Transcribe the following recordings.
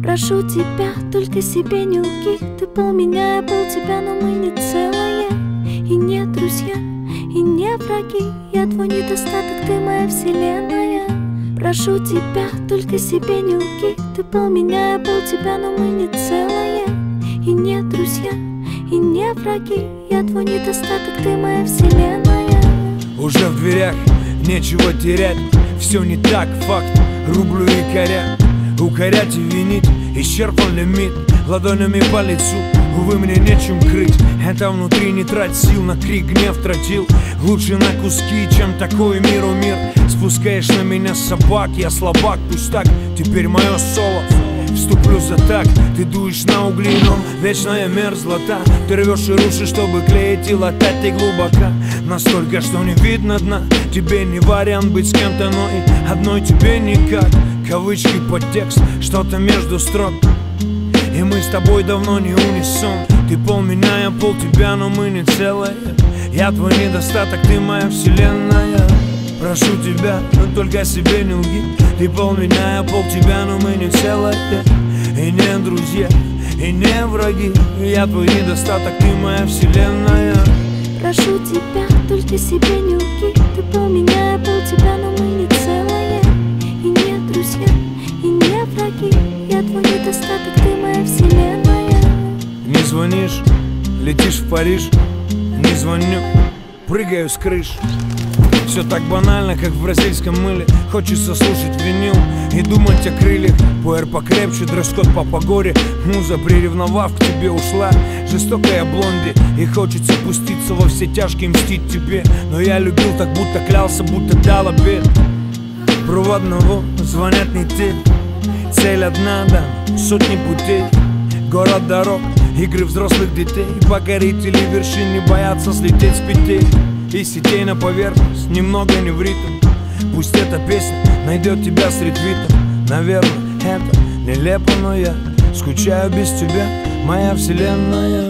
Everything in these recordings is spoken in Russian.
Прошу тебя, только себе не лги. Ты пол меня, я пол тебя, но мы не целое. И не друзья, и не враги. Я твой недостаток, ты моя вселенная. Прошу тебя, только себе не лги. Ты пол меня, я пол тебя, но мы не целое. И не друзья, и не враги. Я твой недостаток, ты моя вселенная. Уже в дверях, нечего терять. Все не так, факт, рублю и коря. Укорять и винить, исчерпан лимит. Ладонями по лицу, увы, мне нечем крыть. Это внутри не трать сил, на крик гнев тратил. Лучше на куски, чем такой миру мир. Спускаешь на меня собак, я слабак, пусть так, теперь мое соло. Вступлю за так, ты дуешь на угли, но вечная мерзлота. Ты рвешь и рушишь, чтобы клеить и латать, ты глубоко. Настолько, что не видно дна. Тебе не вариант быть с кем-то, но и одной тебе никак. Кавычки, подтекст, что-то между строк. И мы с тобой давно не унисон. Ты пол меня, я пол тебя, но мы не целое. Я твой недостаток, ты моя вселенная. Прошу тебя, но только себе не лги. Ты пол меня, я пол тебя, но мы не целое. И не друзья, и не враги. Я твой недостаток, ты моя вселенная. Прошу тебя, только себе не лги. Ты пол меня, я пол тебя, но мы не целое. И не друзья, и не враги. Я твой недостаток, ты моя вселенная. Не звонишь, летишь в Париж. Не звоню, прыгаю с крыш. Все так банально, как в бразильском мыле. Хочется слушать винил и думать о крыльях. Пуэр покрепче, дресс-код по погоде. Муза, приревновав, к тебе ушла. Жестокая блонди, и хочется пуститься во все тяжкие, мстить тебе. Но я любил так, будто клялся, будто дал обет. Проводного звонят не те. Цель одна, да, сотни путей. Город дорог, игры взрослых детей. Покорители вершин не боятся слететь с петель. И сетей на поверхность, немного не в ритм. Пусть эта песня найдет тебя среди твитов. Наверное, это нелепо, но я скучаю без тебя, моя вселенная.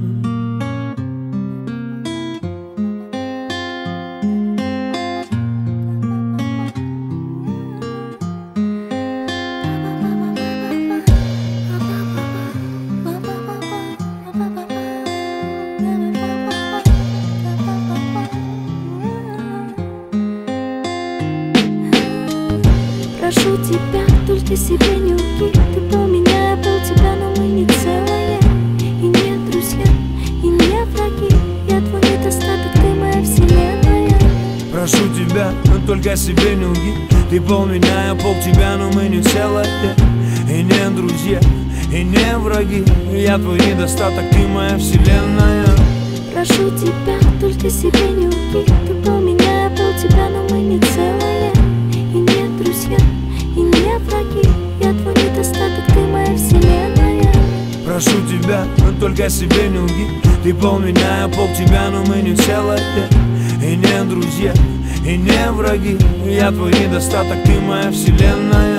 Прошу тебя, только себе не лги. Ты пол меня, я пол тебя, но мы не целое. И не друзья, и не враги. Я твой недостаток, ты моя вселенная. Прошу тебя, но только себе не лги. Ты пол меня, я пол тебя, но мы не целое. И не друзья, и не враги. Я твой недостаток, ты моя вселенная. Прошу тебя, только себе не лги. Ты пол меня, я пол тебя, но мы не целое. И не друзья, и не враги. Я твой недостаток, ты моя вселенная. Прошу тебя, но только себе не лги. Ты пол меня, я пол тебя, но мы не целое. И не друзья, и не враги. Я твой недостаток, ты моя вселенная.